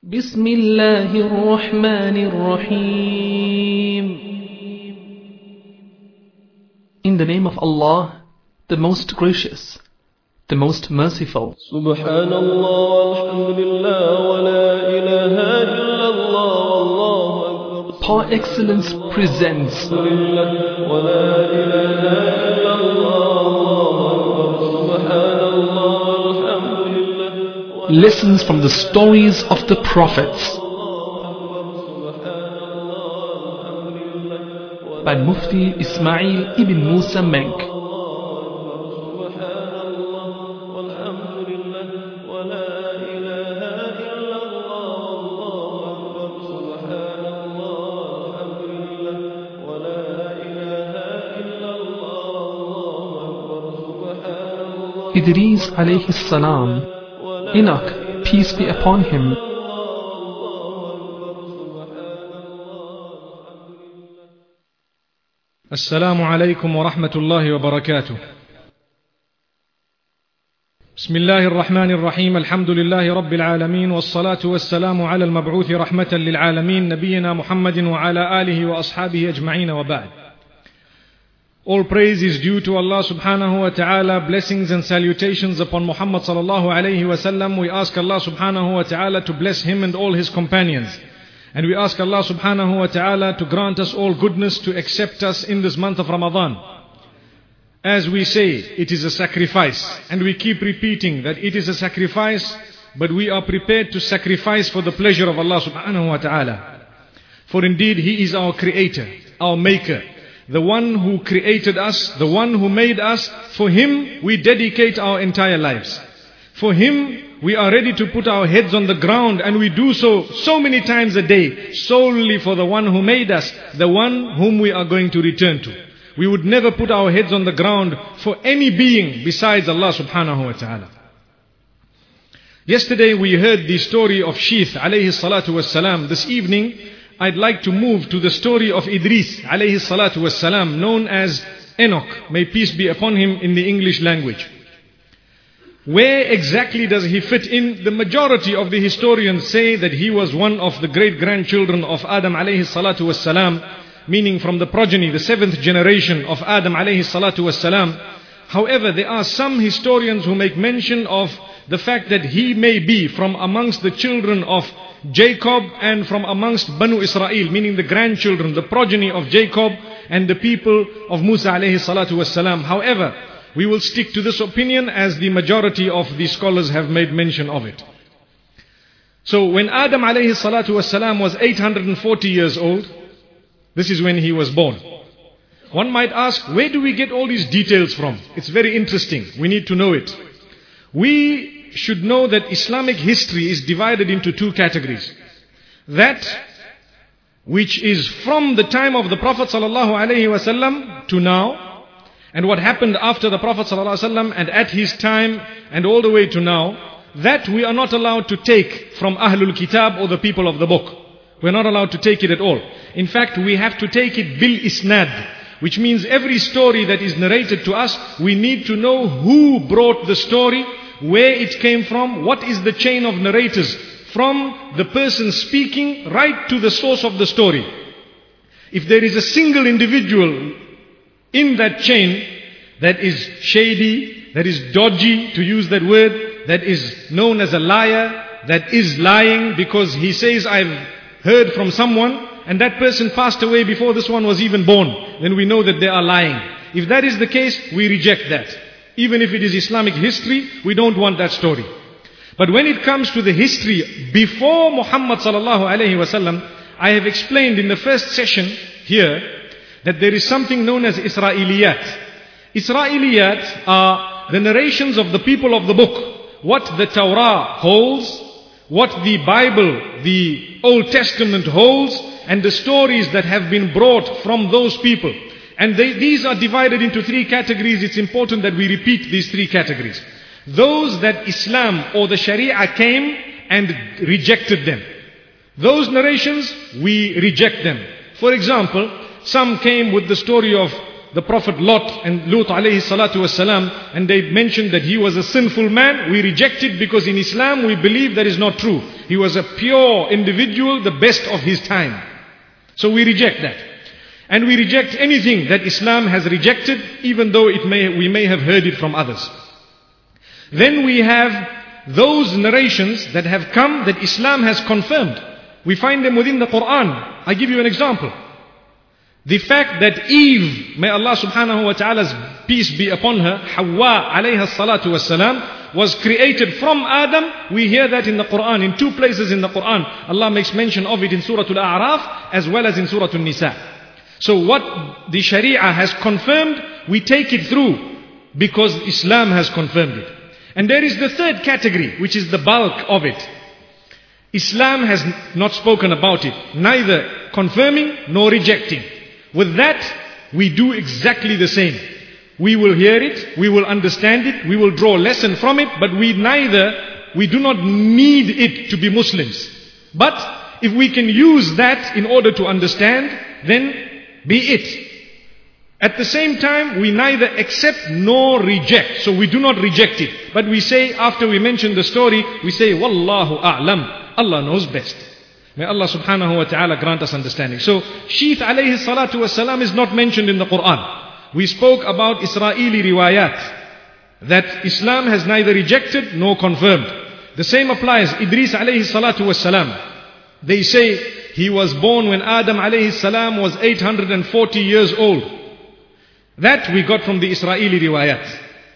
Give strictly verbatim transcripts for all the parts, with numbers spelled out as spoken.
بسم الله الرحمن الرحيم. In the name of Allah, the most gracious, the most merciful. سبحان الله والحمد لله ولا إله إلا الله والله أكبر. Par excellence presents ولا إله إلا الله والله أكبر. سبحان الله والحمد لله. lessons from the stories of the prophets by Mufti Ismail ibn Musa Menk. Idris alayhi salam, Enoch, peace be upon him, السلام عليكم ورحمة الله وبركاته. بسم الله الرحمن الرحيم. الحمد لله رب العالمين، والصلاة والسلام على المبعوث رحمة للعالمين نبينا محمد وعلى آله وأصحابه أجمعين وبعد. All praise is due to Allah subhanahu wa ta'ala. Blessings and salutations upon Muhammad sallallahu alayhi wa sallam. We ask Allah subhanahu wa ta'ala to bless him and all his companions. And we ask Allah subhanahu wa ta'ala to grant us all goodness, to accept us in this month of Ramadan. As we say, it is a sacrifice. And we keep repeating that it is a sacrifice, but we are prepared to sacrifice for the pleasure of Allah subhanahu wa ta'ala. For indeed, He is our creator, our maker. The one who created us, the one who made us. For Him we dedicate our entire lives. For Him we are ready to put our heads on the ground, and we do so so many times a day, solely for the one who made us, the one whom we are going to return to. We would never put our heads on the ground for any being besides Allah subhanahu wa ta'ala. Yesterday we heard the story of Sheeth alayhi salatu was salam. This evening I'd like to move to the story of Idris alayhi salatu was salam, known as Enoch, may peace be upon him in the English language. Where exactly does he fit in? The majority of the historians say that he was one of the great grandchildren of Adam alayhi salatu was salam, meaning from the progeny, the seventh generation of Adam alayhi salatu was salam. However, there are some historians who make mention of the fact that he may be from amongst the children of Jacob and from amongst Banu Israel, meaning the grandchildren, the progeny of Jacob and the people of Musa alayhi salatu was salam. However, we will stick to this opinion as the majority of the scholars have made mention of it. So when Adam alayhi salatu was salam was eight hundred forty years old, this is when he was born. One might ask, where do we get all these details from? It's very interesting. We need to know it. We should know that Islamic history is divided into two categories. That which is from the time of the Prophet sallallahu alaihi wasallam to now, and what happened after the Prophet sallallahu alaihi wasallam and at his time and all the way to now, that we are not allowed to take from Ahlul Kitab or the people of the book. We are not allowed to take it at all. In fact, we have to take it bil isnad, which means every story that is narrated to us, we need to know who brought the story, where it came from, what is the chain of narrators, from the person speaking right to the source of the story. If there is a single individual in that chain that is shady, that is dodgy, to use that word, that is known as a liar, that is lying because he says, I've heard from someone, and that person passed away before this one was even born, then we know that they are lying. If that is the case, we reject that. Even if it is Islamic history, we don't want that story. But when it comes to the history before Muhammad sallallahu alaihi wasallam, I have explained in the first session here that there is something known as Israeliyat. Israeliyat are the narrations of the people of the book. What the Torah holds, what the Bible, the Old Testament holds, and the stories that have been brought from those people. And they, these are divided into three categories. It's important that we repeat these three categories. Those that Islam or the Sharia came and rejected them. Those narrations, we reject them. For example, some came with the story of the Prophet Lot and Lut alayhi salatu wasalam, and they mentioned that he was a sinful man, we reject it because in Islam we believe that is not true. He was a pure individual, the best of his time. So we reject that. And we reject anything that Islam has rejected, even though it may, we may have heard it from others. Then we have those narrations that have come that Islam has confirmed. We find them within the Quran. I give you an example. The fact that Eve, may Allah subhanahu wa ta'ala's peace be upon her, Hawa alayha salatu wassalam, was created from Adam. We hear that in the Quran, in two places in the Quran. Allah makes mention of it in Surah Al-A'raf as well as in Surah Al-Nisa. So what the Sharia has confirmed, we take it through because Islam has confirmed it. And there is the third category, which is the bulk of it. Islam has not spoken about it, neither confirming nor rejecting. With that, we do exactly the same. We will hear it, we will understand it, we will draw a lesson from it, but we neither, we do not need it to be Muslims. But if we can use that in order to understand, then be it. At the same time, we neither accept nor reject. So we do not reject it. But we say, after we mention the story, we say, Wallahu a'lam. Allah knows best. May Allah subhanahu wa ta'ala grant us understanding. So, Sheeth alayhi salatu wasalam is not mentioned in the Quran. We spoke about Israeli riwayat, that Islam has neither rejected nor confirmed. The same applies, Idris alayhi salatu wasalam. They say he was born when Adam alayhi salam was eight hundred forty years old. That we got from the Israeli riwayat.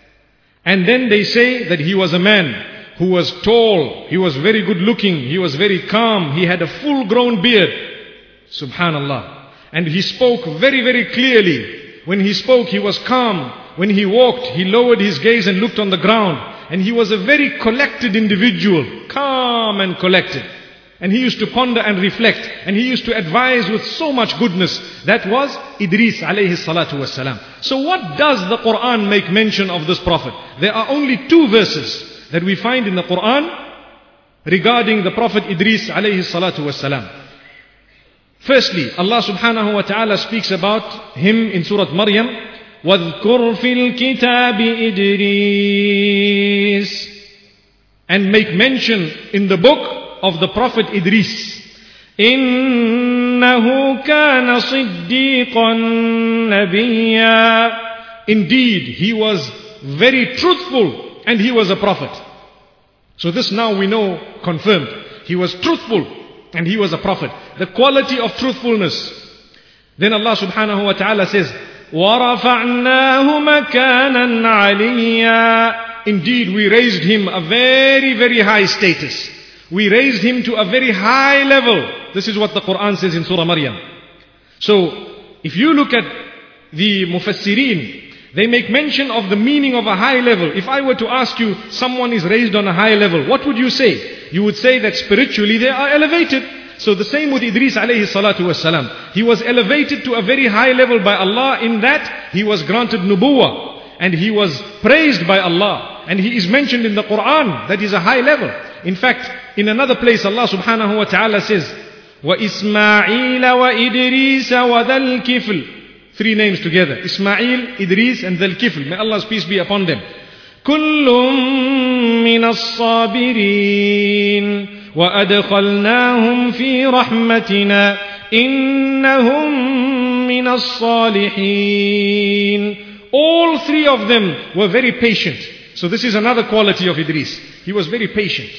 And then they say that he was a man who was tall, he was very good looking, he was very calm, he had a full grown beard. Subhanallah. And he spoke very, very clearly. When he spoke, he was calm. When he walked, he lowered his gaze and looked on the ground. And he was a very collected individual, calm and collected. And he used to ponder and reflect. And he used to advise with so much goodness. That was Idris alayhi salatu wassalam. So what does the Quran make mention of this prophet? There are only two verses that we find in the Quran regarding the Prophet Idris alayhi salatu wassalam. Firstly, Allah subhanahu wa ta'ala speaks about him in Surah Maryam. وَاذْكُرْ فِي الْكِتَابِ إِدْرِيسَ, and make mention in the book of the Prophet Idris. إِنَّهُ كَانَ صِدِّيقًا نَبِيًّا. Indeed, he was very truthful. And he was a prophet. So this now we know confirmed. He was truthful and he was a prophet. The quality of truthfulness. Then Allah subhanahu wa ta'ala says, وَرَفَعْنَاهُ مَكَانًا عَلِيًّا. Indeed, we raised him a very, very high status. We raised him to a very high level. This is what the Quran says in Surah Maryam. So, if you look at the Mufassirin, they make mention of the meaning of a high level. If I were to ask you, someone is raised on a high level, what would you say? You would say that spiritually they are elevated. So the same with Idris alayhi salatu wassalam. He was elevated to a very high level by Allah in that he was granted nubuwah. And he was praised by Allah. And he is mentioned in the Quran that is a high level. In fact, in another place Allah subhanahu wa ta'ala says, وَإِسْمَاعِيلَ وَإِدْرِيسَ وَذَا الْكِفْلِ. Three names together. Ismail, Idris and Dhal Kifl. May Allah's peace be upon them. كُلٌّ مِّنَ الصَّابِرِينَ وَأَدْخَلْنَاهُمْ فِي رَحْمَتِنَا إِنَّهُمْ مِّنَ الصَّالِحِينَ. All three of them were very patient. So this is another quality of Idris. He was very patient.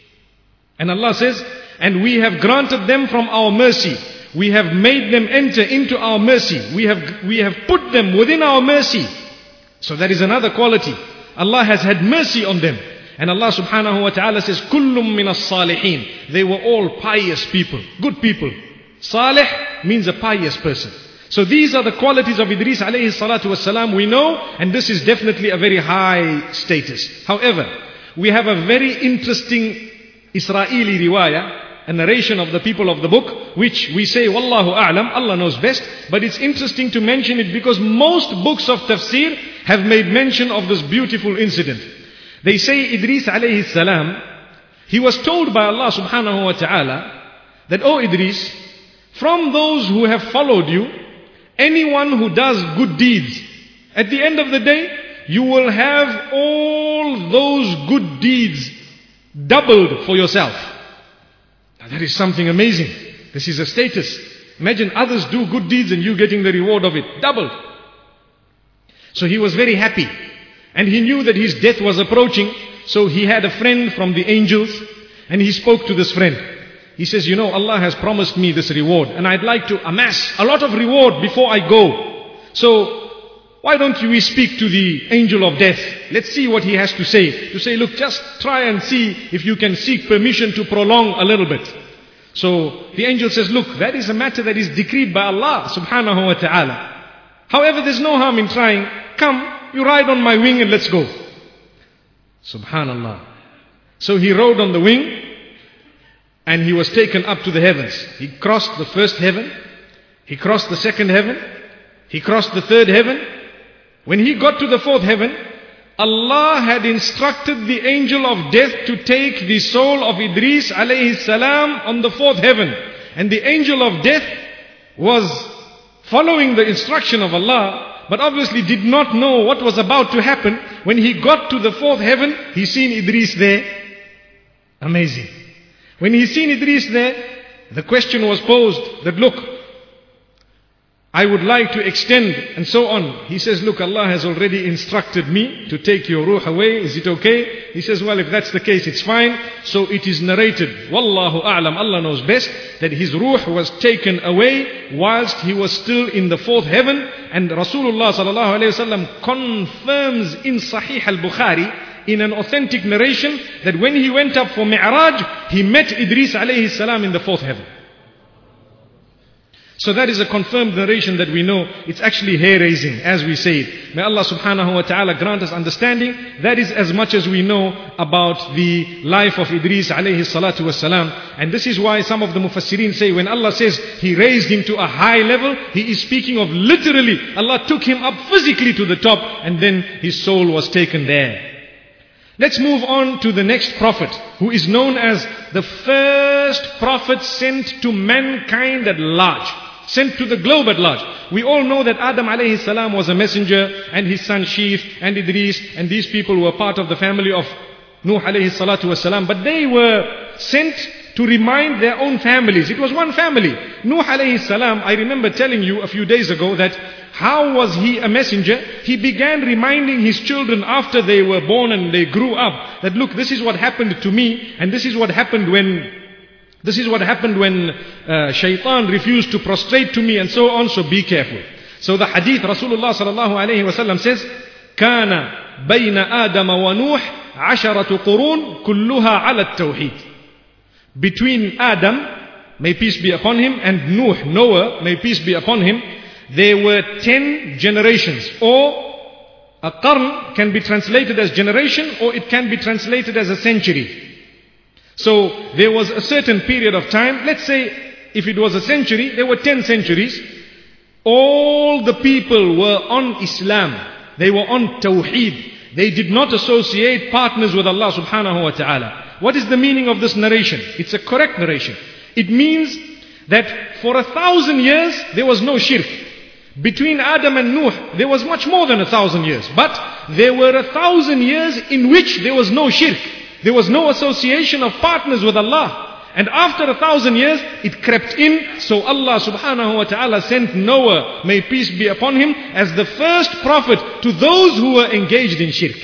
And Allah says, and we have granted them from our mercy. We have made them enter into our mercy. We have, we have put them within our mercy. So that is another quality. Allah has had mercy on them. And Allah subhanahu wa ta'ala says, Kullum min as-salihin. They were all pious people, good people. Salih means a pious person. So these are the qualities of Idris alayhi salatu wassalam we know, and this is definitely a very high status. However, we have a very interesting Israeli riwayah, a narration of the people of the book, which we say, Wallahu a'lam, Allah knows best. But it's interesting to mention it because most books of tafsir have made mention of this beautiful incident. They say Idris alayhi salam, he was told by Allah subhanahu wa ta'ala that, O Idris, from those who have followed you anyone who does good deeds, at the end of the day, you will have all those good deeds doubled for yourself. Now that is something amazing. This is a status. Imagine others do good deeds and you getting the reward of it, doubled. So he was very happy. And he knew that his death was approaching. So he had a friend from the angels. And he spoke to this friend. He says, you know, Allah has promised me this reward. And I'd like to amass a lot of reward before I go. So why don't we speak to the angel of death? Let's see what he has to say. To say, look, just try and see if you can seek permission to prolong a little bit. So the angel says, look, that is a matter that is decreed by Allah subhanahu wa ta'ala. However, there's no harm in trying. Come, you ride on my wing and let's go. Subhanallah. So he rode on the wing and he was taken up to the heavens. He crossed the first heaven. He crossed the second heaven. He crossed the third heaven. When he got to the fourth heaven, Allah had instructed the angel of death to take the soul of Idris alayhi salam on the fourth heaven. And the angel of death was following the instruction of Allah, but obviously did not know what was about to happen. When he got to the fourth heaven, he seen Idris there. Amazing. When he seen Idris there, the question was posed that, look, I would like to extend and so on. He says, look, Allah has already instructed me to take your ruh away. Is it okay? He says, well, if that's the case, it's fine. So it is narrated, Wallahu a'lam, Allah knows best, that his ruh was taken away whilst he was still in the fourth heaven. And Rasulullah sallallahu alayhi wasallam confirms in Sahih al-Bukhari, in an authentic narration, that when he went up for Mi'raj, he met Idris alayhi salam in the fourth heaven. So that is a confirmed narration that we know. It's actually hair-raising, as we say it. May Allah subhanahu wa ta'ala grant us understanding. That is as much as we know about the life of Idris alayhi salatu wassalam. And this is why some of the mufassirin say, when Allah says He raised him to a high level, He is speaking of literally, Allah took him up physically to the top, and then his soul was taken there. Let's move on to the next prophet, who is known as the first prophet sent to mankind at large. Sent to the globe at large. We all know that Adam alayhi salam was a messenger, and his son Sheeth and Idris, and these people were part of the family of Nuh alayhi salatu wasalam. But they were sent to remind their own families. It was one family. Nuh alayhi salam, I remember telling you a few days ago that how was he a messenger? He began reminding his children after they were born and they grew up that, look, this is what happened to me, and this is what happened when This is what happened when uh, shaitan refused to prostrate to me and so on, so be careful. So the hadith, Rasulullah sallallahu alayhi wa sallam says, كَانَ بَيْنَ آدَمَ وَنُوحٍ عَشَرَةُ قُرُونٍ كُلُّهَا عَلَى التَّوْحِيدِ. Between Adam, may peace be upon him, and Nuh, Noah, may peace be upon him, there were ten generations. Or a qarn can be translated as generation, or it can be translated as a century. So there was a certain period of time, let's say if it was a century, there were ten centuries. All the people were on Islam. They were on Tawheed. They did not associate partners with Allah subhanahu wa ta'ala. What is the meaning of this narration? It's a correct narration. It means that for a thousand years there was no shirk. Between Adam and Nuh there was much more than a thousand years. But there were a thousand years in which there was no shirk. There was no association of partners with Allah. And after a thousand years, it crept in. So Allah subhanahu wa ta'ala sent Noah, may peace be upon him, as the first prophet to those who were engaged in shirk.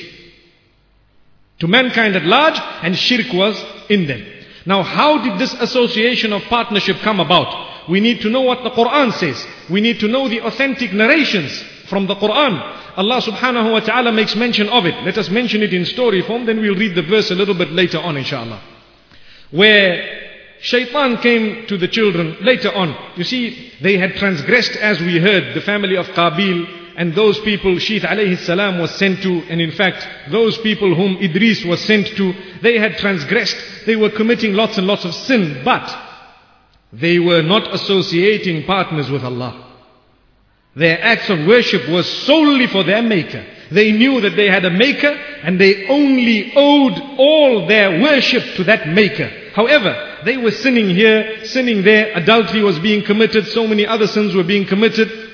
To mankind at large, and shirk was in them. Now, how did this association of partnership come about? We need to know what the Quran says. We need to know the authentic narrations from the Quran. Allah subhanahu wa ta'ala makes mention of it. Let us mention it in story form, then we'll read the verse a little bit later on, inshallah. Where shaitan came to the children later on. You see, they had transgressed, as we heard, the family of Qabil, and those people Sheeth alayhi salam was sent to, and in fact, those people whom Idris was sent to, they had transgressed. They were committing lots and lots of sin, but they were not associating partners with Allah. Their acts of worship was solely for their maker. They knew that they had a maker, and they only owed all their worship to that maker. However, they were sinning here, sinning there, adultery was being committed, so many other sins were being committed.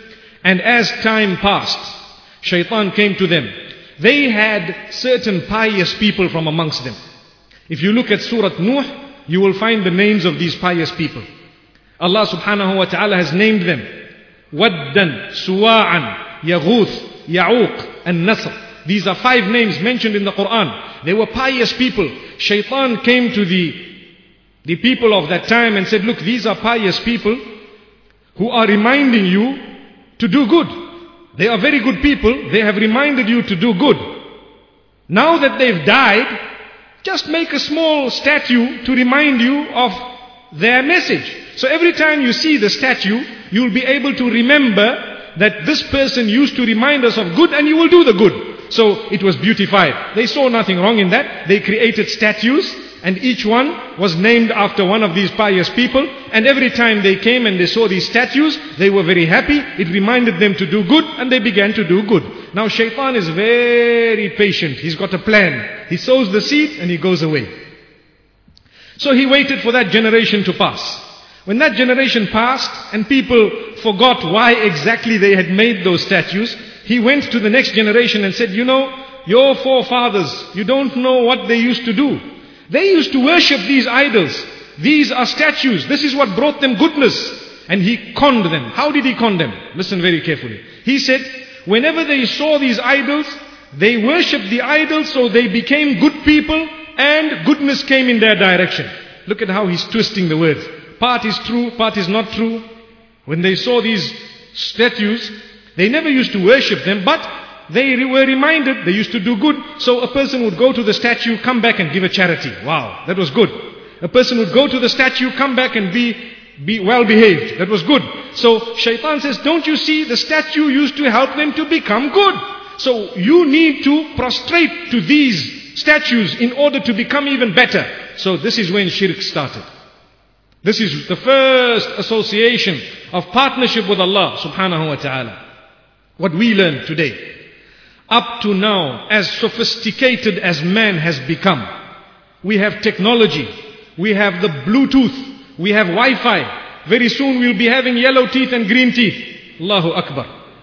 And as time passed, Shaitan came to them. They had certain pious people from amongst them. If you look at Surah Nuh, you will find the names of these pious people. Allah subhanahu wa ta'ala has named them Waddan, Suwa'an, Yaghuth, Ya'uq, and Nasr. These are five names mentioned in the Quran. They were pious people. Shaitan came to the, the people of that time and said, look, these are pious people who are reminding you to do good. They are very good people. They have reminded you to do good. Now that they've died, just make a small statue to remind you of their message. So every time you see the statue, you'll be able to remember that this person used to remind us of good, and you will do the good. So it was beautified. They saw nothing wrong in that. They created statues, and each one was named after one of these pious people. And every time they came and they saw these statues, they were very happy. It reminded them to do good, and they began to do good. Now Shaitan is very patient. He's got a plan. He sows the seed and he goes away. So he waited for that generation to pass. When that generation passed and people forgot why exactly they had made those statues, he went to the next generation and said, you know, your forefathers, you don't know what they used to do. They used to worship these idols. These are statues. This is what brought them goodness. And he conned them. How did he con them? Listen very carefully. He said, whenever they saw these idols, they worshipped the idols, so they became good people and goodness came in their direction. Look at how he's twisting the words. Part is true, part is not true. When they saw these statues, they never used to worship them, but they were reminded they used to do good. So a person would go to the statue, come back and give a charity. Wow, that was good. A person would go to the statue, come back and be, be well behaved. That was good. So Shaitan says, don't you see, the statue used to help them to become good. So you need to prostrate to these statues in order to become even better. So this is when shirk started. This is the first association of partnership with Allah subhanahu wa ta'ala. What we learn today. Up to now, as sophisticated as man has become, we have technology, we have the Bluetooth, we have Wi-Fi. Very soon we'll be having yellow teeth and green teeth. Allahu Akbar.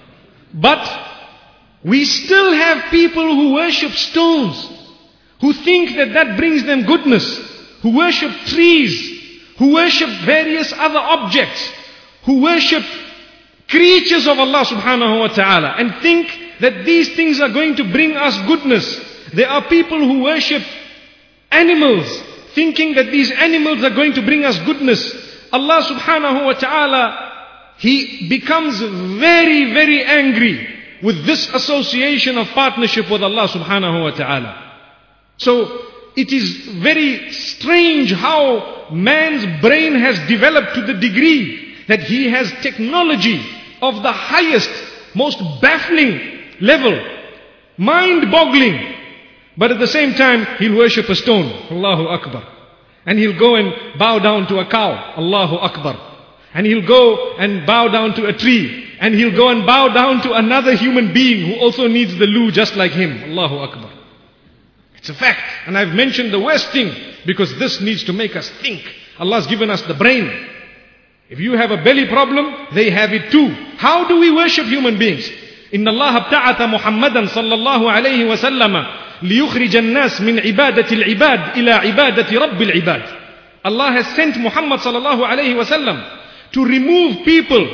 But we still have people who worship stones, who think that that brings them goodness, who worship trees, who worship various other objects, who worship creatures of Allah subhanahu wa ta'ala, and think that these things are going to bring us goodness. There are people who worship animals, thinking that these animals are going to bring us goodness. Allah subhanahu wa ta'ala, He becomes very, very angry with this association of partnership with Allah subhanahu wa ta'ala. So, it is very strange how man's brain has developed to the degree that he has technology of the highest, most baffling level, mind-boggling. But at the same time, he'll worship a stone. Allahu Akbar. And he'll go and bow down to a cow. Allahu Akbar. And he'll go and bow down to a tree. And he'll go and bow down to another human being who also needs the loo just like him. Allahu Akbar. It's a fact. And I've mentioned the worst thing because this needs to make us think. Allah's given us the brain. If you have a belly problem, they have it too. How do we worship human beings? إن الله ابتعث محمدا صلى الله عليه وسلم ليخرج الناس من عبادة العباد إلى عبادة رب العباد. Allah has sent Muhammad صلى الله عليه وسلم to remove people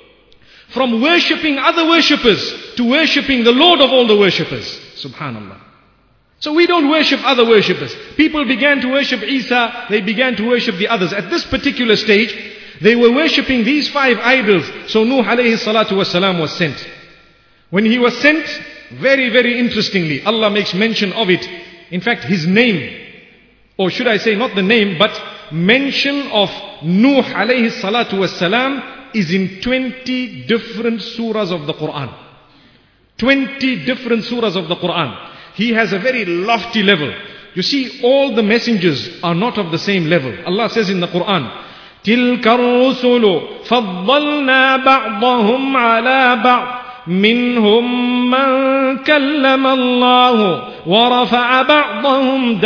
from worshipping other worshippers to worshipping the Lord of all the worshippers. Subhanallah. So we don't worship other worshippers. People began to worship Isa, they began to worship the others. At this particular stage, they were worshipping these five idols. So Nuh alayhi salatu wasalam was sent. When he was sent, very, very interestingly, Allah makes mention of it. In fact, his name, or should I say not the name, but mention of Nuh alayhi salatu wasalam is in twenty different surahs of the Quran. twenty different surahs of the Quran. He has a very lofty level. You see, all the messengers are not of the same level. Allah says in the Quran, تِلْكَ الرُّسُلُ فَضَّلْنَا بَعْضَهُمْ عَلَى بَعْضٍ مِّنْهُمْ مَنْ كَلَّمَ اللَّهُ وَرَفَعَ بَعْضَهُمْ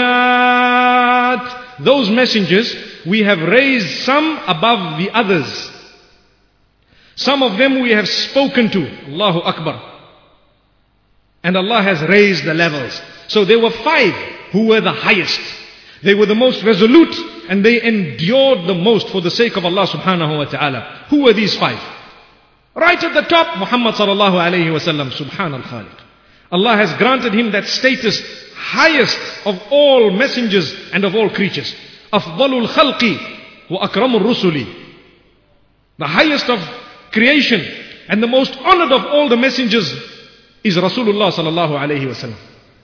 دَرَجَاتٍ. Those messengers, we have raised some above the others. Some of them we have spoken to. Allahu Akbar. And Allah has raised the levels. So there were five who were the highest. They were the most resolute and they endured the most for the sake of Allah subhanahu wa ta'ala. Who were these five? Right at the top, Muhammad sallallahu alayhi wa sallam, Subhan al-Khaliq. Allah has granted him that status, highest of all messengers and of all creatures. Afdalul khalqi wa akramul rusuli. The highest of creation and the most honored of all the messengers is Rasulullah sallallahu alayhi wa sallam.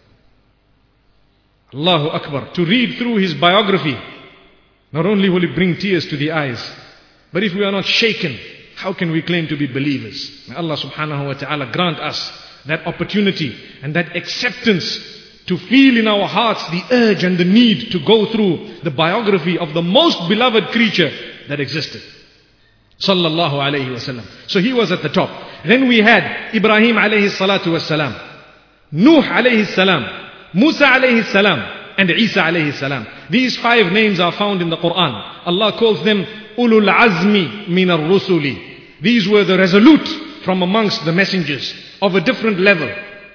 Allahu Akbar. To read through his biography, not only will it bring tears to the eyes, but if we are not shaken, how can we claim to be believers? May Allah subhanahu wa ta'ala grant us that opportunity and that acceptance to feel in our hearts the urge and the need to go through the biography of the most beloved creature that existed. Sallallahu alayhi wa sallam. So he was at the top. Then we had Ibrahim alayhi salatu was salam, Nuh alayhi salam, Musa alayhi salam, and Isa alayhi salam. These five names are found in the Quran. Allah calls them Ulul Azmi min ar-Rusuli. These were the resolute from amongst the messengers of a different level.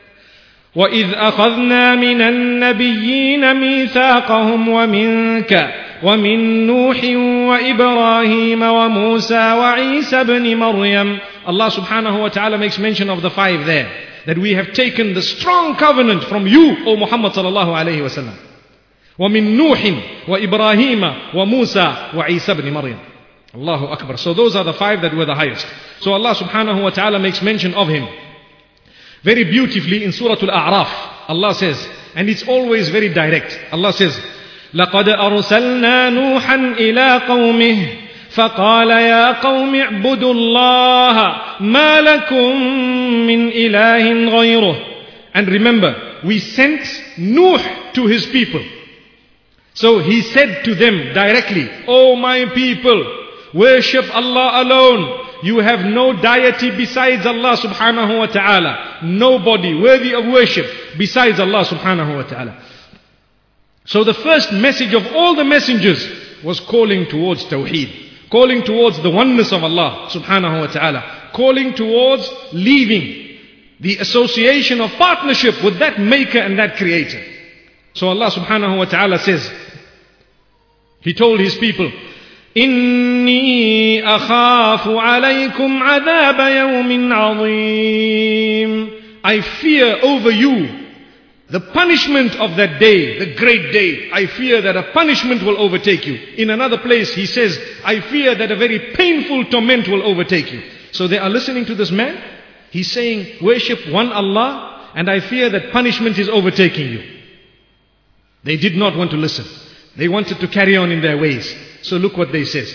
وَإِذْ أَخَذْنَا مِنَ النَّبِيِّينَ مِيثَاقَهُمْ وَمِنْكَ وَمِنْ نُوحٍ وَإِبْرَاهِيمَ وَمُوسَى وَعِيسَى بْنِ مَرْيَمَ. Allah subhanahu wa ta'ala makes mention of the five there, that we have taken the strong covenant from you, O Muhammad sallallahu alayhi wa sallam. وَمِنْ نُوحٍ وَإِبْرَاهِيمَ وَمُوسَى وَعِيسَى بْنِ مَرْيَمَ. Allahu Akbar. So those are the five that were the highest. So Allah subhanahu wa ta'ala makes mention of him very beautifully in Surah Al-A'raf. Allah says, and it's always very direct. Allah says, لَقَدْ أَرْسَلْنَا نُوحًا إِلَىٰ قَوْمِهِ فَقَالَ يَا قَوْمِ اعْبُدُوا اللَّهَ مَا لَكُمْ مِنْ إِلَٰهٍ غَيْرُهُ. And remember, we sent Nuh to his people. So he said to them directly, O my people, worship Allah alone. You have no deity besides Allah subhanahu wa ta'ala. Nobody worthy of worship besides Allah subhanahu wa ta'ala. So the first message of all the messengers was calling towards Tawheed, calling towards the oneness of Allah subhanahu wa ta'ala, calling towards leaving the association of partnership with that maker and that creator. So Allah subhanahu wa ta'ala says, He told His people, إِنِّي أَخَافُ عَلَيْكُمْ عَذَابَ يَوْمٍ عَظِيمٍ. I fear over you the punishment of that day, the great day. I fear that a punishment will overtake you. In another place he says, I fear that a very painful torment will overtake you. So they are listening to this man. He's saying, worship one Allah, and I fear that punishment is overtaking you. They did not want to listen. They wanted to carry on in their ways. So look what they said.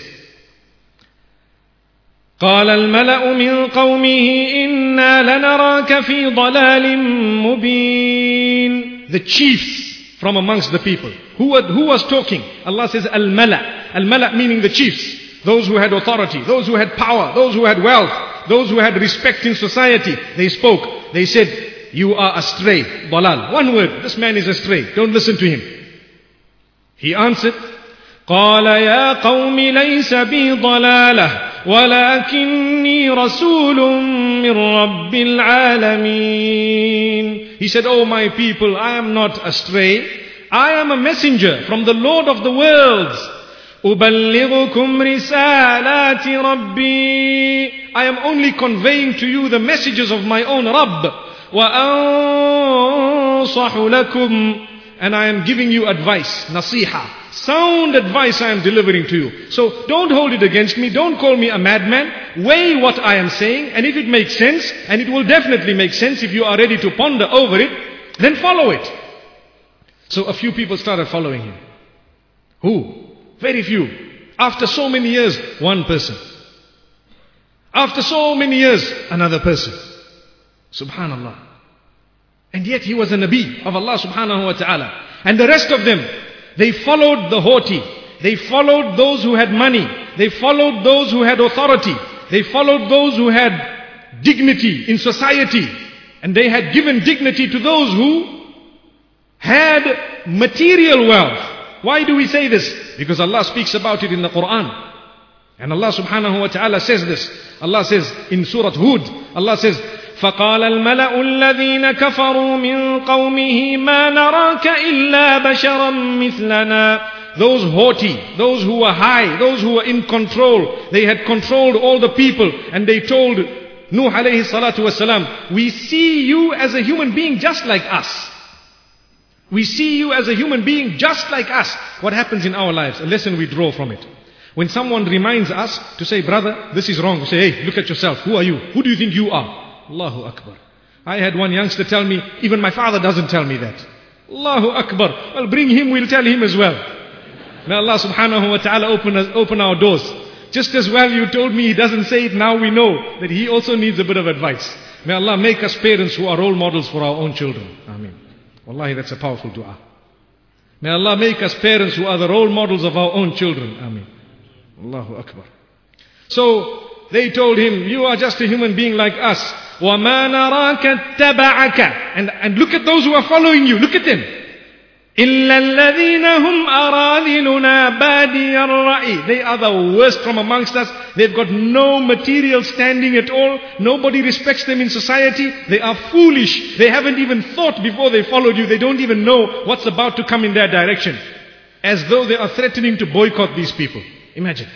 قال الملأ من قومه إنا لنراك في ضلال مبين. The chiefs from amongst the people. Who, were, who was talking? Allah says Al-Mala. Al-Mala meaning the chiefs. Those who had authority, those who had power, those who had wealth, those who had respect in society. They spoke. They said, you are astray. Dalal. One word. This man is astray. Don't listen to him. He answered, قال يا قوم ليس بي ضلالة ولكني رسول من رب العالمين. He said, oh my people, I am not astray. I am a messenger from the Lord of the worlds. أبلغكم رسالات ربي. I am only conveying to you the messages of my own Rabb. وأنصح لكم. And I am giving you advice, nasiha. Sound advice I am delivering to you. So don't hold it against me. Don't call me a madman. Weigh what I am saying. And if it makes sense, and it will definitely make sense if you are ready to ponder over it, then follow it. So a few people started following him. Who? Very few. After so many years, one person. After so many years, another person. Subhanallah. And yet he was a Nabi of Allah subhanahu wa ta'ala. And the rest of them, they followed the haughty. They followed those who had money. They followed those who had authority. They followed those who had dignity in society. And they had given dignity to those who had material wealth. Why do we say this? Because Allah speaks about it in the Quran. And Allah subhanahu wa ta'ala says this. Allah says in Surah Hud, Allah says, فقال الملأ الذين كفروا من قومه ما نراك إلا بشرا مثلنا. Those haughty, those who were high, those who were in control, they had controlled all the people, and they told Nuh alayhi salatu wasalam, we see you as a human being just like us. We see you as a human being just like us. What happens in our lives? A lesson we draw from it. When someone reminds us to say, brother, this is wrong, we say, hey, look at yourself. Who are you? Who do you think you are? Allahu Akbar. I had one youngster tell me, even my father doesn't tell me that. Allahu Akbar. Well, bring him, we'll tell him as well. May Allah subhanahu wa ta'ala open, us, open our doors. Just as well you told me he doesn't say it, now we know that he also needs a bit of advice. May Allah make us parents who are role models for our own children. Ameen. Wallahi, that's a powerful dua. May Allah make us parents who are the role models of our own children. Ameen. Allahu Akbar. So they told him, you are just a human being like us. وَمَا نَرَاكَ اتَّبَعَكَ. And, and look at those who are following you. Look at them. إِلَّا الَّذِينَ هُمْ أَرَاذِلُنَا بَادِيَ الرَّأْيِ. They are the worst from amongst us. They've got no material standing at all. Nobody respects them in society. They are foolish. They haven't even thought before they followed you. They don't even know what's about to come in their direction. As though they are threatening to boycott these people. Imagine.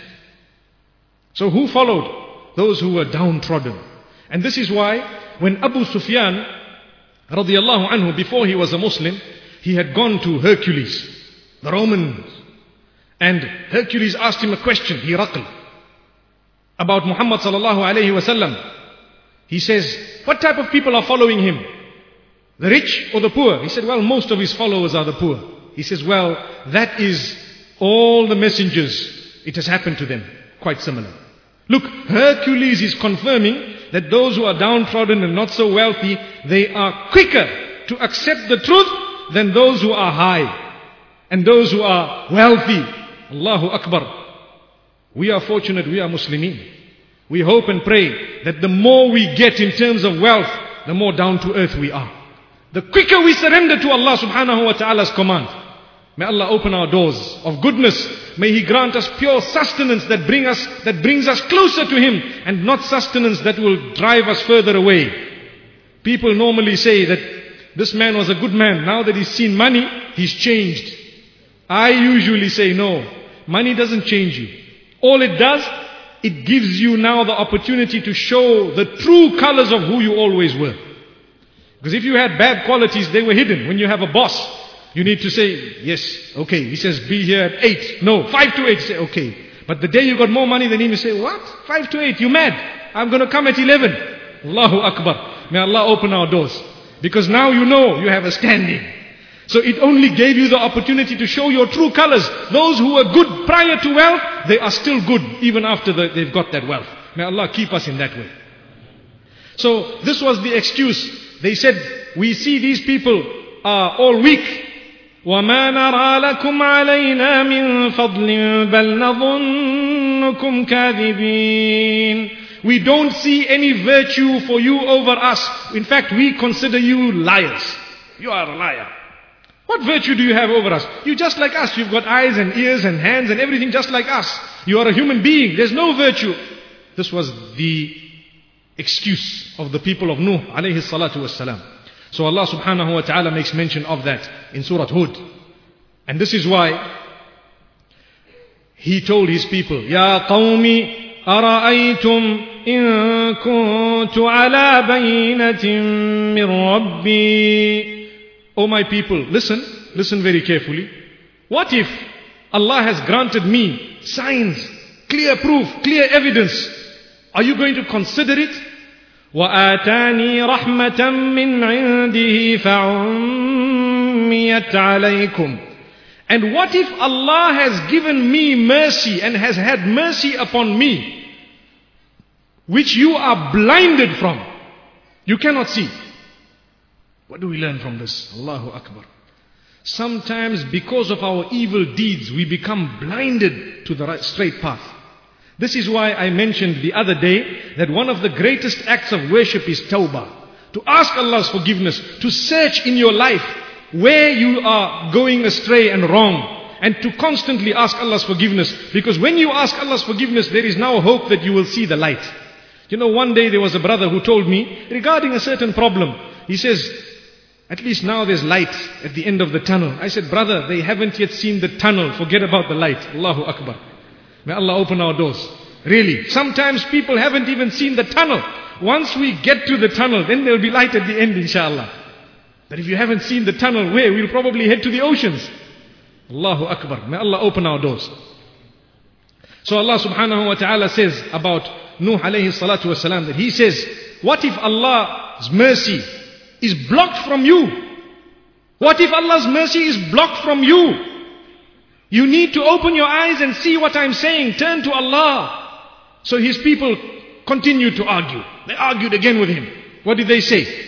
So who followed? Those who were downtrodden. And this is why when Abu Sufyan radiyallahu anhu, before he was a Muslim, he had gone to Hercules, the Romans. And Hercules asked him a question, Hiraql, about Muhammad sallallahu alayhi wa sallam. He says, what type of people are following him? The rich or the poor? He said, well, most of his followers are the poor. He says, well, that is all the messengers. It has happened to them. Quite similar. Look, Hercules is confirming that those who are downtrodden and not so wealthy, they are quicker to accept the truth than those who are high and those who are wealthy. Allahu Akbar. We are fortunate, we are Muslimin. We hope and pray that the more we get in terms of wealth, the more down to earth we are. The quicker we surrender to Allah subhanahu wa ta'ala's command. May Allah open our doors of goodness. May He grant us pure sustenance that bring us, that brings us closer to Him, and not sustenance that will drive us further away. People normally say that this man was a good man. Now that he's seen money, he's changed. I usually say no. Money doesn't change you. All it does, it gives you now the opportunity to show the true colors of who you always were. Because if you had bad qualities, they were hidden. When you have a boss, you need to say, yes, okay. He says, be here at eight. No, five to eight. Say, okay. But the day you got more money than him, you say, what? Five to eight? You mad? I'm going to come at eleven. Allahu Akbar. May Allah open our doors. Because now you know you have a standing. So it only gave you the opportunity to show your true colors. Those who were good prior to wealth, they are still good even after the, they've got that wealth. May Allah keep us in that way. So this was the excuse. They said, we see these people are all weak. وَمَا نَرَى لَكُمْ عَلَيْنَا مِنْ فَضْلٍ بَلْ نَظُنُّكُمْ كَاذِبِينَ. We don't see any virtue for you over us. In fact, we consider you liars. You are a liar. What virtue do you have over us? You're just like us. You've got eyes and ears and hands and everything just like us. You are a human being. There's no virtue. This was the excuse of the people of Nuh alayhi salatu wassalam. So Allah subhanahu wa ta'ala makes mention of that in Surah Hud. And this is why He told His people, Ya qawmi أرأيتم إن كنت على بينة من ربي. O my people, listen, listen very carefully. What if Allah has granted me signs, clear proof, clear evidence? Are you going to consider it? وآتاني رحمة من عنده فعميت عليكم. And what if Allah has given me mercy and has had mercy upon me, which you are blinded from? You cannot see. What do we learn from this? Allahu Akbar. Sometimes because of our evil deeds, we become blinded to the right, straight path. This is why I mentioned the other day that one of the greatest acts of worship is tawbah. To ask Allah's forgiveness, to search in your life where you are going astray and wrong, and to constantly ask Allah's forgiveness. Because when you ask Allah's forgiveness, there is now hope that you will see the light. You know, one day there was a brother who told me regarding a certain problem. He says, at least now there's light at the end of the tunnel. I said, brother, they haven't yet seen the tunnel. Forget about the light. Allahu Akbar. May Allah open our doors. Really, sometimes people haven't even seen the tunnel. Once we get to the tunnel, then there will be light at the end, inshallah. But if you haven't seen the tunnel, where? We'll probably head to the oceans. Allahu Akbar. May Allah open our doors. So Allah subhanahu wa ta'ala says about Nuh alayhi salatu wasalam, that he says, what if Allah's mercy is blocked from you? What if Allah's mercy is blocked from you? You need to open your eyes and see what I'm saying. Turn to Allah. So his people continued to argue. They argued again with him. What did they say?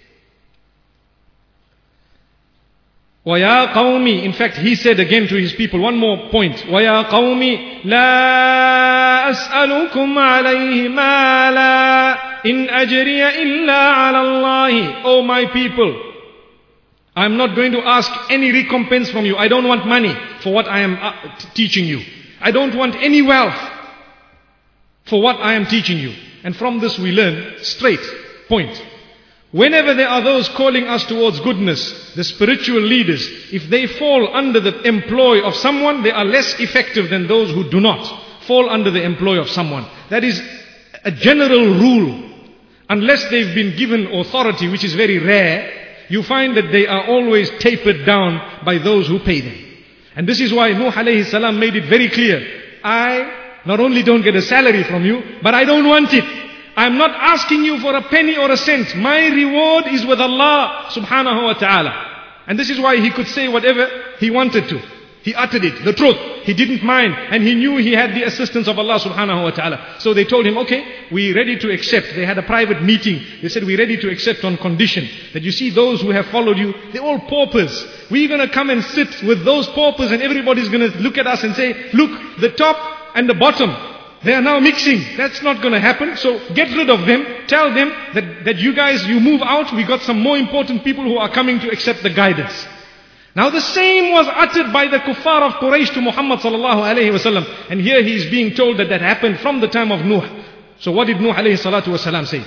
وَيَا قَوْمِ, in fact he said again to his people, one more point. وَيَا قَوْمِ لَا أَسْأَلُكُمْ عَلَيْهِ مَالًا إِنْ أَجْرِيَ إِلَّا عَلَى اللَّهِ. O my people, I'm not going to ask any recompense from you. I don't want money for what I am teaching you. I don't want any wealth for what I am teaching you. And from this we learn, straight point. Whenever there are those calling us towards goodness, the spiritual leaders, if they fall under the employ of someone, they are less effective than those who do not fall under the employ of someone. That is a general rule. Unless they've been given authority, which is very rare, you find that they are always tapered down by those who pay them. And this is why Nuh alayhi salam made it very clear. I not only don't get a salary from you, but I don't want it. I'm not asking you for a penny or a cent. My reward is with Allah subhanahu wa ta'ala. And this is why he could say whatever he wanted to. He uttered it, the truth. He didn't mind. And he knew he had the assistance of Allah subhanahu wa ta'ala. So they told him, okay, we're ready to accept. They had a private meeting. They said, we're ready to accept on condition that you see those who have followed you, they're all paupers. We're going to come and sit with those paupers and everybody's going to look at us and say, look, the top and the bottom, they are now mixing. That's not going to happen. So get rid of them. Tell them that, that you guys, you move out. We got some more important people who are coming to accept the guidance. Now the same was uttered by the kuffar of Quraysh to Muhammad sallallahu alayhi wasallam. And here he is being told that that happened from the time of Nuh. So what did Nuh alayhi salatu wasalam say?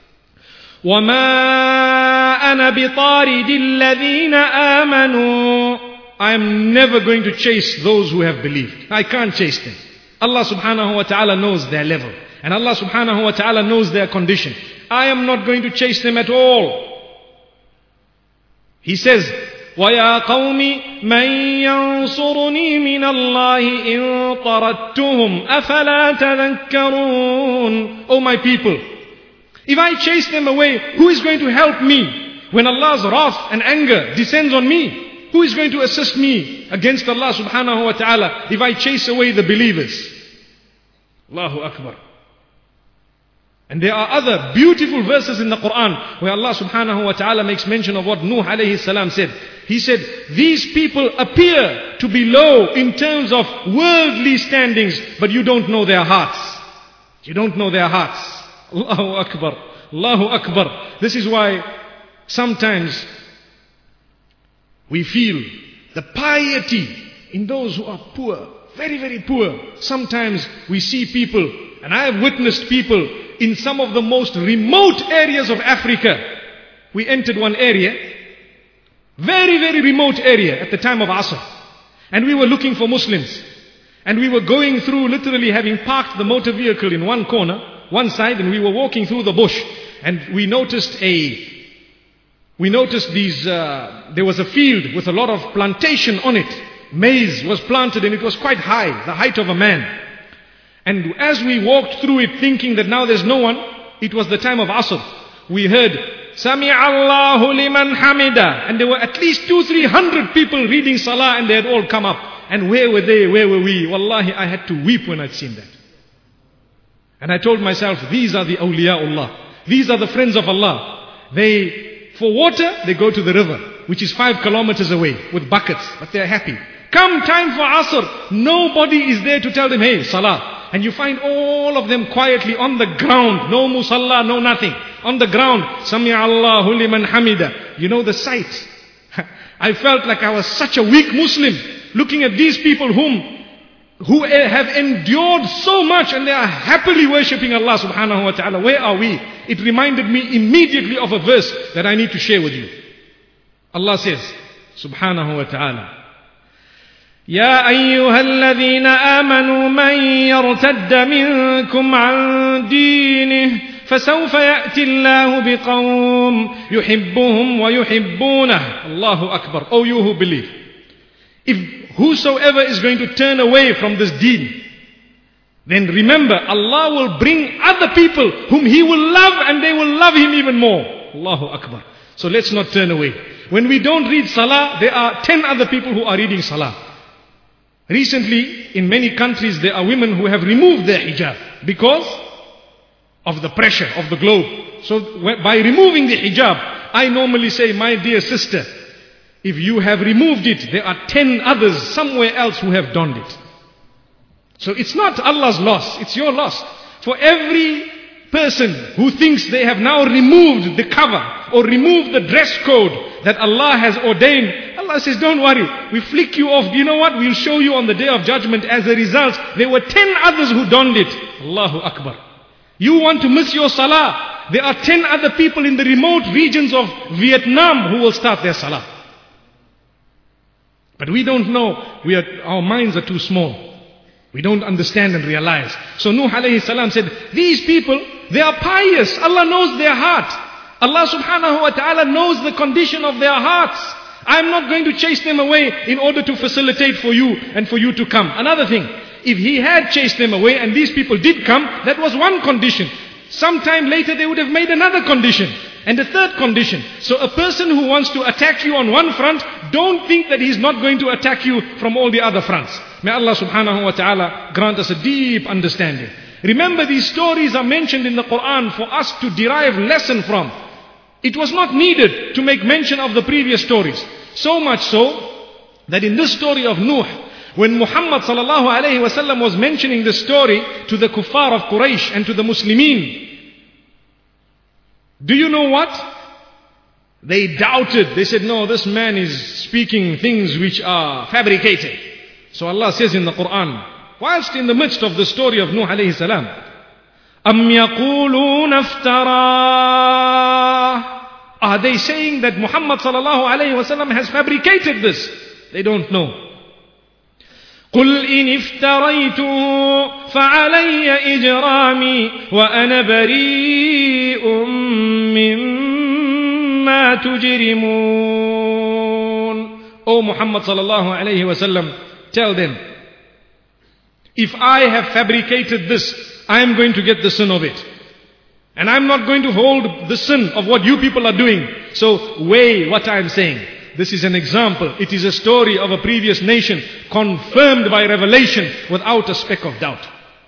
وَمَا أَنَا بِطَارِدِ الَّذِينَ آمَنُوا. I am never going to chase those who have believed. I can't chase them. Allah subhanahu wa ta'ala knows their level. And Allah subhanahu wa ta'ala knows their condition. I am not going to chase them at all. He says, وَيَا قَوْمِ مَنْ يَنْصُرُنِي مِنَ اللَّهِ إِن طَرَدتُّهُمْ أَفَلَا تَذَكَّرُونَ. Oh my people, if I chase them away, who is going to help me when Allah's wrath and anger descends on me? Who is going to assist me against Allah subhanahu wa ta'ala if I chase away the believers? Allahu Akbar. And there are other beautiful verses in the Quran where Allah subhanahu wa ta'ala makes mention of what Nuh alayhi salam said. He said, these people appear to be low in terms of worldly standings, but you don't know their hearts. You don't know their hearts. Allahu Akbar. Allahu Akbar. This is why sometimes we feel the piety in those who are poor, very, very poor. Sometimes we see people, and I have witnessed people in some of the most remote areas of Africa. We entered one area, very, very remote area at the time of Asr. And we were looking for Muslims. And we were going through, literally having parked the motor vehicle in one corner, one side, and we were walking through the bush. And we noticed a We noticed these, uh, there was a field with a lot of plantation on it. Maize was planted and it was quite high, the height of a man. And as we walked through it thinking that now there's no one, it was the time of Asr. We heard, Sami Allahu liman hamida. And there were at least two, three hundred people reading Salah and they had all come up. And where were they? Where were we? Wallahi, I had to weep when I'd seen that. And I told myself, these are the awliyaullah. These are the friends of Allah. They... For water, they go to the river, which is five kilometers away, with buckets, but they are happy. Come time for Asr, nobody is there to tell them, hey, Salah. And you find all of them quietly on the ground, no musalla, no nothing. On the ground, Sami Allahu liman hamida. You know the sight. I felt like I was such a weak Muslim. looking at these people whom who have endured so much and they are happily worshipping Allah subhanahu wa ta'ala. Where are we? It reminded me immediately of a verse that I need to share with you. Allah says, subhanahu wa ta'ala, يا أيها الذين آمنوا من يرتد منكم عن دينه فسوف يأتي الله بقوم يحبهم ويحبونه. Allahu Akbar. O you who believe, if whosoever is going to turn away from this deen, then remember Allah will bring other people whom He will love and they will love Him even more. Allahu Akbar. So let's not turn away. When we don't read salah, there are ten other people who are reading salah. Recently, in many countries, there are women who have removed their hijab because of the pressure of the globe. So by removing the hijab, I normally say, my dear sister, if you have removed it, there are ten others somewhere else who have donned it. So it's not Allah's loss, it's your loss. For every person who thinks they have now removed the cover or removed the dress code that Allah has ordained, Allah says, don't worry, we flick you off. Do you know what? We'll show you on the day of judgment. As a result, there were ten others who donned it. Allahu Akbar. You want to miss your salah, there are ten other people in the remote regions of Vietnam who will start their salah. But we don't know. We are, our minds are too small. We don't understand and realize. So Nuh alayhi salam said, these people, they are pious. Allah knows their heart. Allah subhanahu wa ta'ala knows the condition of their hearts. I'm not going to chase them away in order to facilitate for you and for you to come. Another thing, if He had chased them away and these people did come, that was one condition. Sometime later they would have made another condition and a third condition. So a person who wants to attack you on one front, don't think that he's not going to attack you from all the other fronts. May Allah subhanahu wa ta'ala grant us a deep understanding. Remember, these stories are mentioned in the Quran for us to derive lesson from. It was not needed to make mention of the previous stories. So much so that in this story of Nuh, when Muhammad sallallahu alayhi wa sallam was mentioning the story to the kuffar of Quraysh and to the Muslimin, do you know what? They doubted. They said, no, this man is speaking things which are fabricated. So Allah says in the Quran, whilst in the midst of the story of Nuh alayhi salam, أَمْ يَقُولُونَ افْتَرَاهُ, are they saying that Muhammad sallallahu alayhi wa sallam has fabricated this? They don't know. قُلْ إِنِ افْتَرَيْتُهُ فَعَلَيَّ إِجْرَامِي وَأَنَا بَرِيءٌ مِّمَّا تُجْرِمُونَ. O Muhammad sallallahu alayhi wa sallam, tell them, if I have fabricated this, I am going to get the sin of it. And I'm not going to hold the sin of what you people are doing. So weigh what I'm saying. This is an example. It is a story of a previous nation confirmed by revelation without a speck of doubt.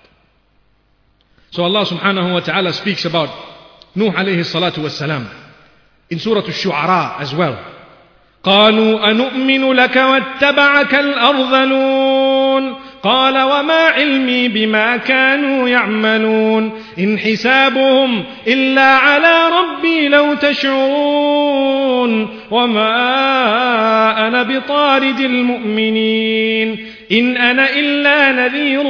So Allah subhanahu wa ta'ala speaks about Nuh alayhi salatu wassalam in Surah Ash-Shu'ara as well. قالوا أنؤمن لك واتبعك الأرذلون قال وما علمي بما كانوا يعملون إن حسابهم إلا على ربي لو تشعرون وما أنا بطارد المؤمنين إن أنا إلا نذير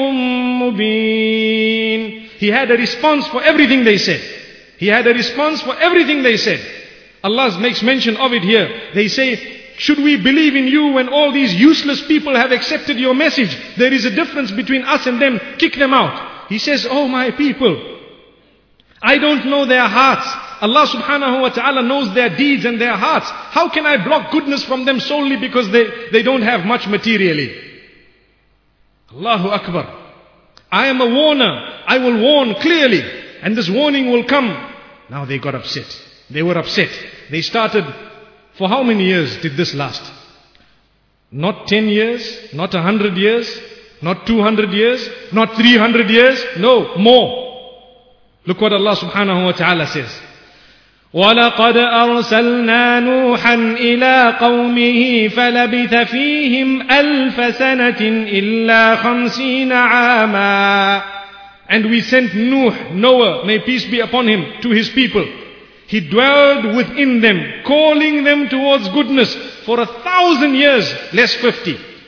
مبين. He had a response for everything they said. He had a response for everything they said. Allah makes mention of it here. They say, should we believe in you when all these useless people have accepted your message? There is a difference between us and them. Kick them out. He says, oh my people, I don't know their hearts. Allah subhanahu wa ta'ala knows their deeds and their hearts. How can I block goodness from them solely because they, they don't have much materially? Allahu Akbar. I am a warner. I will warn clearly. And this warning will come. Now they got upset. They were upset. They started, for how many years did this last? Not ten years, not a hundred years, not two hundred years, not three hundred years. No, more. Look what Allah subhanahu wa ta'ala says. وَلَقَدْ أَرْسَلْنَا نُوحًا إِلَىٰ قَوْمِهِ فَلَبِثَ فِيهِمْ أَلْفَ سَنَةٍ إِلَّا خَمْسِينَ عَامًا. And we sent Nuh, Noah, may peace be upon him, to his people. He dwelled within them, calling them towards goodness for a thousand years, less fifty.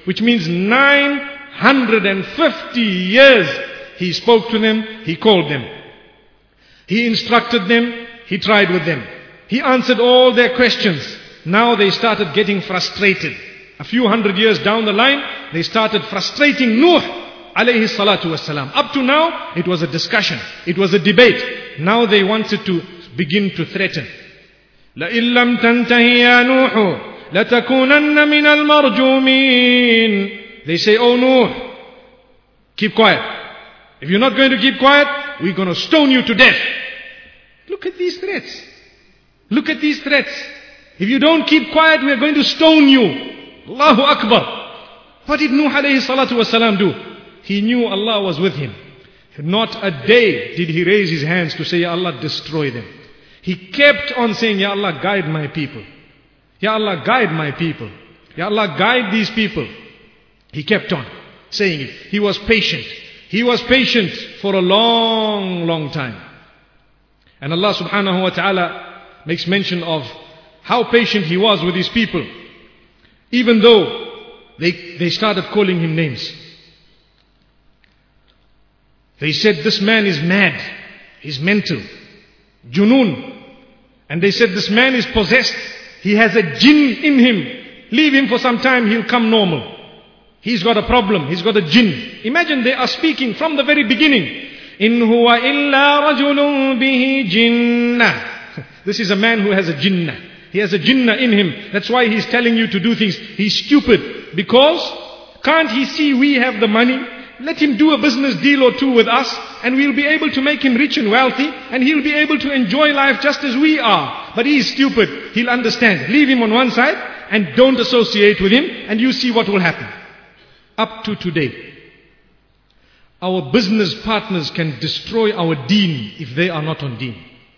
which means nine hundred fifty years he spoke to them, he called them. He instructed them, he tried with them. He answered all their questions. Now they started getting frustrated. A few hundred years down the line, they started frustrating Nuh alayhi salatu wassalam. Up to now, it was a discussion. It was a debate. Now they wanted to begin to threaten. لَإِن لَمْ تَنْتَهِ يَا نُوحُ لَتَكُونَنَّ مِنَ الْمَرْجُومِينَ. They say, oh Nuh, keep quiet. If you're not going to keep quiet, we're going to stone you to death. Look at these threats. Look at these threats. If you don't keep quiet, we are going to stone you. Allahu Akbar. What did Nuh alayhi salatu wasalam do? He knew Allah was with him. Not a day did he raise his hands to say, Ya Allah, destroy them. He kept on saying, Ya Allah, guide my people. Ya Allah, guide my people. Ya Allah, guide these people. He kept on saying it. He was patient. He was patient for a long, long time. And Allah subhanahu wa ta'ala makes mention of how patient he was with his people. Even though they, they started calling him names. They said, this man is mad. He's mental. Junoon. And they said, this man is possessed. He has a jinn in him. Leave him for some time, he'll come normal. He's got a problem. He's got a jinn. Imagine they are speaking from the very beginning. In huwa illa rajulun bihi jinnah. This is a man who has a jinnah. He has a jinnah in him. That's why he's telling you to do things. He's stupid. Because can't he see we have the money? Let him do a business deal or two with us, and we'll be able to make him rich and wealthy, and he'll be able to enjoy life just as we are. But he's stupid. He'll understand. Leave him on one side and don't associate with him, and you see what will happen. Up to today, our business partners can destroy our deen if they are not on deen.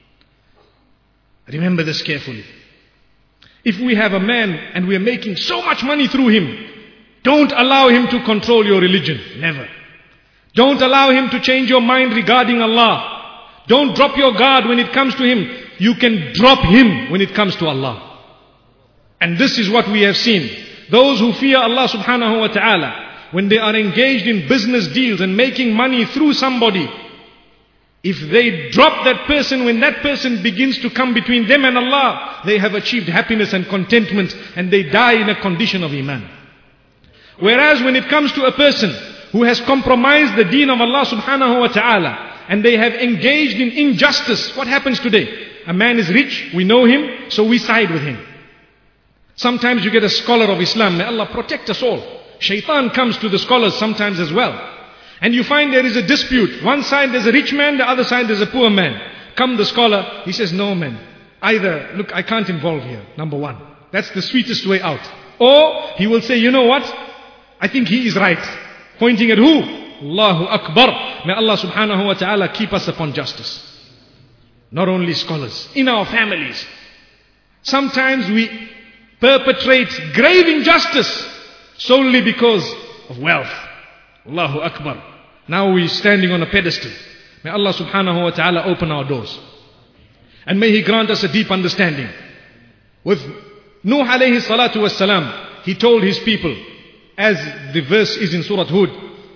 Remember this carefully. If we have a man and we are making so much money through him, don't allow him to control your religion. Never. Don't allow him to change your mind regarding Allah. Don't drop your guard when it comes to him. You can drop him when it comes to Allah. And this is what we have seen. Those who fear Allah subhanahu wa ta'ala, when they are engaged in business deals and making money through somebody, if they drop that person, when that person begins to come between them and Allah, they have achieved happiness and contentment, and they die in a condition of iman. Whereas when it comes to a person who has compromised the deen of Allah subhanahu wa ta'ala, and they have engaged in injustice, what happens today? A man is rich, we know him, so we side with him. Sometimes you get a scholar of Islam, may Allah protect us all. Shaitan comes to the scholars sometimes as well. And you find there is a dispute. One side there's a rich man, the other side there's a poor man. Come the scholar, he says, no man. Either, look, I can't involve here, number one. That's the sweetest way out. Or he will say, you know what? I think he is right. Pointing at who? Allahu Akbar. May Allah subhanahu wa ta'ala keep us upon justice. Not only scholars, in our families. Sometimes we perpetrate grave injustice solely because of wealth. Allahu Akbar. Now we're standing on a pedestal. May Allah subhanahu wa ta'ala open our doors. And may He grant us a deep understanding. With Nuh alayhi salatu was salam, he told his people, as the verse is in Surah Hud,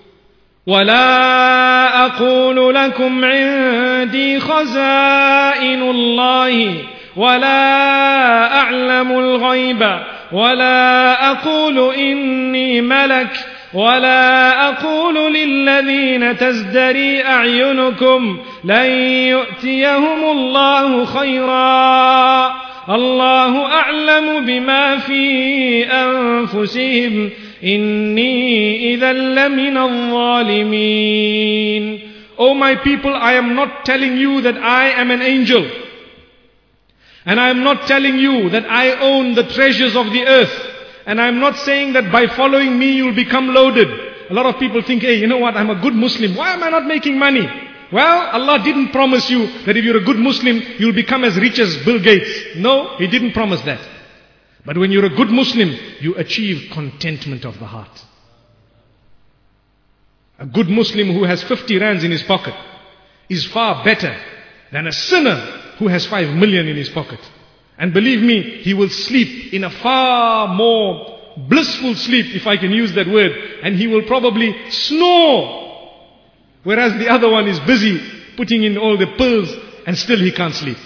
وَلَا أَقُولُ لَكُمْ عِنْدِي خَزَائِنُ اللَّهِ وَلَا أَعْلَمُ الْغَيْبَ وَلَا أَقُولُ إِنِّي مَلَكٌ وَلَا أَقُولُ لِلَّذِينَ تَزْدَرِي أَعْيُنُكُمْ لَنْ يُؤْتِيَهُمُ اللَّهُ خَيْرًا اللَّهُ أَعْلَمُ بِمَا فِي أَنفُسِهِمْ إِنِّي إِذًا لَمِنَ الظَّالِمِينَ. O my people, I am not telling you that I am an angel. And I am not telling you that I own the treasures of the earth. And I am not saying that by following me you will become loaded. A lot of people think, hey, you know what, I'm a good Muslim. Why am I not making money? Well, Allah didn't promise you that if you're a good Muslim, you'll become as rich as Bill Gates. No, He didn't promise that. But when you're a good Muslim, you achieve contentment of the heart. A good Muslim who has fifty rands in his pocket is far better than a sinner who has five million in his pocket. And believe me, he will sleep in a far more blissful sleep, if I can use that word, and he will probably snore. Whereas the other one is busy putting in all the pills and still he can't sleep.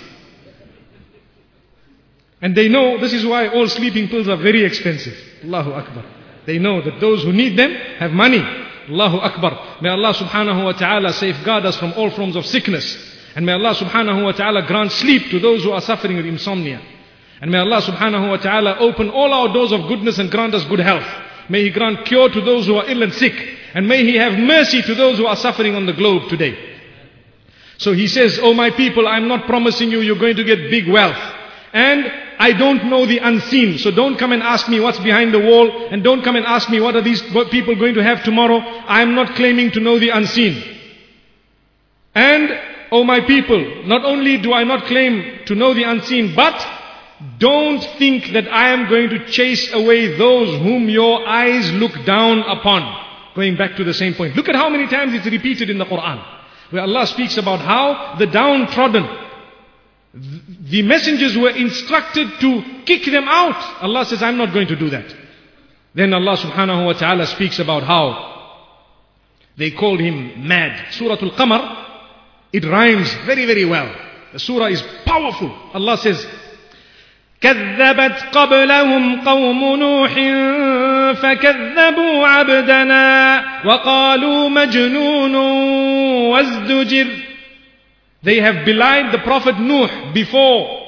And they know this is why all sleeping pills are very expensive. Allahu Akbar. They know that those who need them have money. Allahu Akbar. May Allah subhanahu wa ta'ala safeguard us from all forms of sickness. And may Allah subhanahu wa ta'ala grant sleep to those who are suffering with insomnia. And may Allah subhanahu wa ta'ala open all our doors of goodness and grant us good health. May He grant cure to those who are ill and sick. And may He have mercy to those who are suffering on the globe today. So He says, oh my people, I'm not promising you you're going to get big wealth. And I don't know the unseen. So don't come and ask me what's behind the wall. And don't come and ask me what are these people going to have tomorrow. I'm not claiming to know the unseen. And, oh my people, not only do I not claim to know the unseen, but don't think that I am going to chase away those whom your eyes look down upon. Going back to the same point. Look at how many times it's repeated in the Quran. Where Allah speaks about how the downtrodden, the messengers were instructed to kick them out. Allah says, I'm not going to do that. Then Allah subhanahu wa ta'ala speaks about how they called him mad. Surah Al-Qamar, it rhymes very, very well. The surah is powerful. Allah says, كذبت قبلهم قوم نوح فكذبوا عبدنا وقالوا مجنون وازدجر. They have belied the Prophet Nuh before,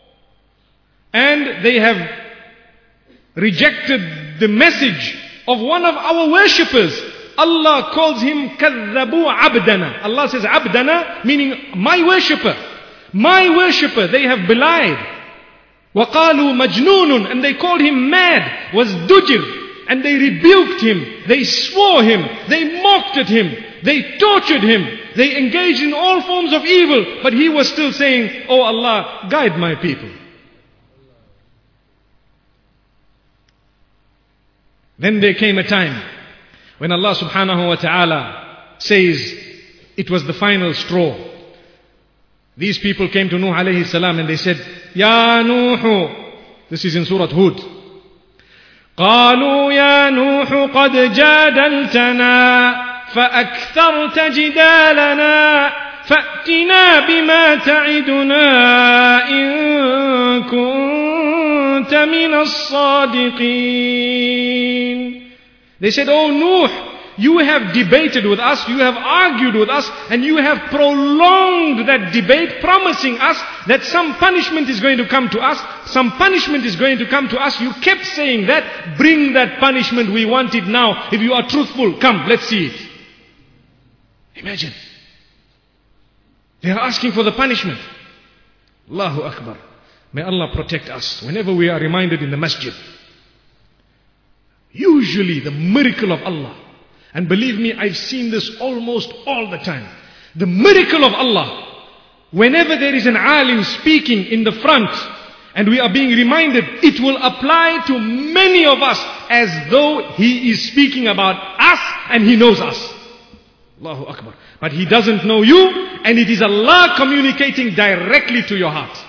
and they have rejected the message of one of our worshippers. Allah calls him كذبوا عبدنا. Allah says عبدنا, meaning my worshipper. My worshipper, they have belied. وقالوا مجنون, and they called him mad. وازدجر, and they rebuked him. They swore him. They mocked at him. They tortured him. They engaged in all forms of evil. But he was still saying, oh Allah, guide my people. Then there came a time when Allah subhanahu wa ta'ala says it was the final straw. These people came to Nuh alayhi salam and they said, Ya Nuh. This is in Surah Hud. قالوا يا نوح قد جادلتنا فأكثرت جدالنا فأتنا بما تعدنا إن كنت من الصادقين. They said, oh Nuh, you have debated with us, you have argued with us, and you have prolonged that debate, promising us that some punishment is going to come to us, some punishment is going to come to us. You kept saying that, bring that punishment, we want it now. If you are truthful, come, let's see it. Imagine. They are asking for the punishment. Allahu Akbar. May Allah protect us whenever we are reminded in the masjid. Usually the miracle of Allah, and believe me, I've seen this almost all the time. The miracle of Allah, whenever there is an alim speaking in the front, and we are being reminded, it will apply to many of us as though he is speaking about us and he knows us. Allahu Akbar. But he doesn't know you, and it is Allah communicating directly to your heart.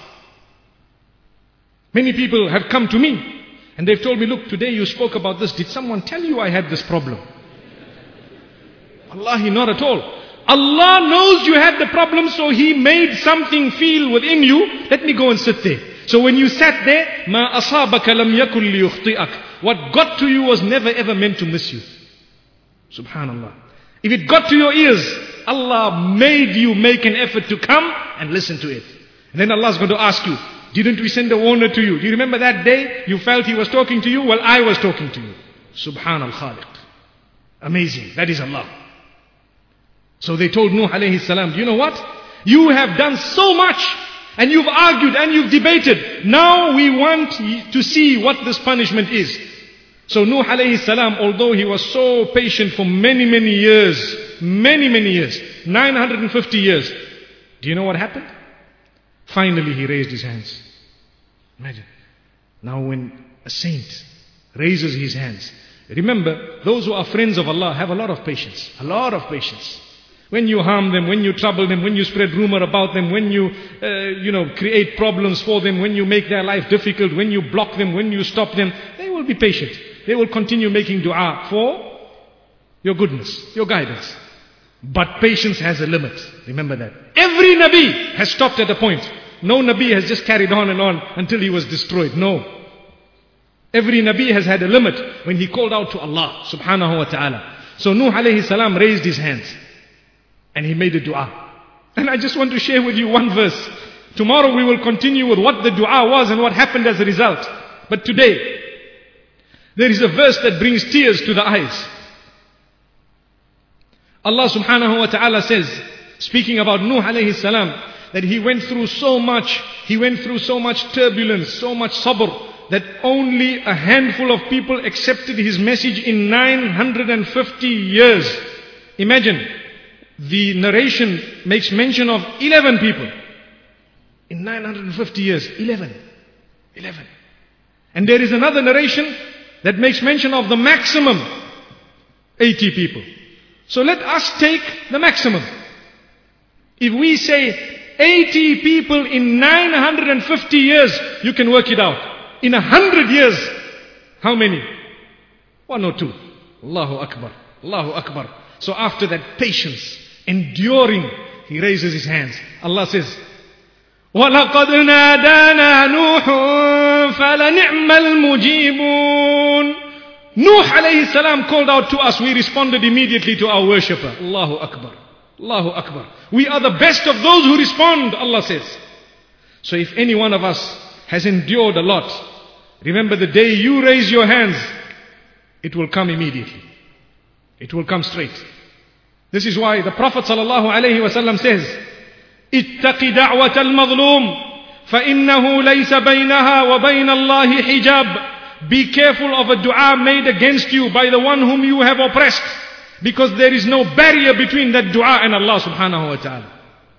Many people have come to me and they've told me, look, today you spoke about this. Did someone tell you I had this problem? Wallahi, not at all. Allah knows you had the problem, so He made something feel within you. Let me go and sit there. So when you sat there, مَا أَصَابَكَ لَمْ يَكُنْ لِيُخْطِئَكَ. What got to you was never ever meant to miss you. Subhanallah. If it got to your ears, Allah made you make an effort to come and listen to it. And then Allah is going to ask you, didn't we send a warner to you? Do you remember that day you felt He was talking to you? Well, I was talking to you. Subhanal Khaliq. Amazing. That is Allah. So they told Nuh alayhi salam, you know what? You have done so much, and you've argued and you've debated. Now we want to see what this punishment is. So Nuh alayhi salam, although he was so patient for many, many years, many, many years, nine hundred fifty years, do you know what happened? Finally he raised his hands. Imagine. Now when a saint raises his hands, remember, those who are friends of Allah have a lot of patience. A lot of patience. When you harm them, when you trouble them, when you spread rumor about them, when you, uh, you know, create problems for them, when you make their life difficult, when you block them, when you stop them, they will be patient. they will continue making dua for your goodness, your guidance. But patience has a limit. Remember that. Every Nabi has stopped at a point. No Nabi has just carried on and on until he was destroyed. No. Every Nabi has had a limit when he called out to Allah subhanahu wa ta'ala. So Nuh alayhi salam raised his hands and he made a dua. And I just want to share with you one verse. Tomorrow we will continue with what the dua was and what happened as a result. But today, there is a verse that brings tears to the eyes. Allah subhanahu wa ta'ala says, speaking about Nuh alayhi salam, that he went through so much, he went through so much turbulence, so much sabr, that only a handful of people accepted his message in nine hundred fifty years. Imagine, the narration makes mention of eleven people. In nine hundred fifty years, eleven. eleven. And there is another narration that makes mention of the maximum, eighty people. So let us take the maximum. If we say eighty people in nine hundred fifty years, you can work it out. In a hundred years, how many? One or two. Allahu Akbar. Allahu Akbar. So after that patience, enduring, he raises his hands. Allah says, وَلَقَدْ نَادَانَا نُوحٌ فَلَنِعْمَ الْمُجِيبُونَ. Nuh alayhi salam called out to us. We responded immediately to our worshipper. Allahu Akbar. Allahu Akbar. We are the best of those who respond, Allah says. So if any one of us has endured a lot, remember the day you raise your hands, it will come immediately. It will come straight. This is why the Prophet sallallahu alayhi wa sallam says, اتق دعوة المظلوم فإنه ليس بينها وبين الله حجاب. Be careful of a dua made against you by the one whom you have oppressed, because there is no barrier between that dua and Allah subhanahu wa ta'ala.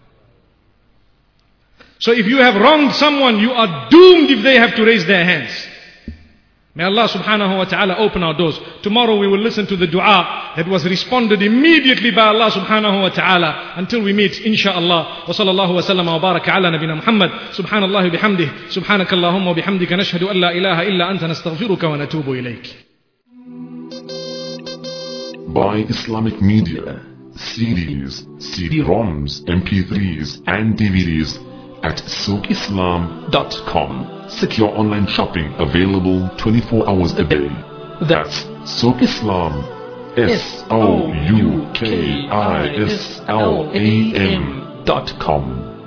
So if you have wronged someone, you are doomed if they have to raise their hands. May Allah subhanahu wa ta'ala open our doors. Tomorrow we will listen to the dua that was responded immediately by Allah subhanahu wa ta'ala. Until we meet, insha'Allah. Wa sallallahu wa sallam wa baraka ala nabina Muhammad. Subhanallah bihamdih. Subhanakallahumma wa bihamdika nashhadu an la ilaha illa anta nastaghfiruka wa natubu ilayk. Buy Islamic media, C Ds, C D ROMs, M P threes and D V Ds at souk islam dot com. Secure online shopping available twenty-four hours a day. That's Souk Islam, S O U K I S L A M dot com.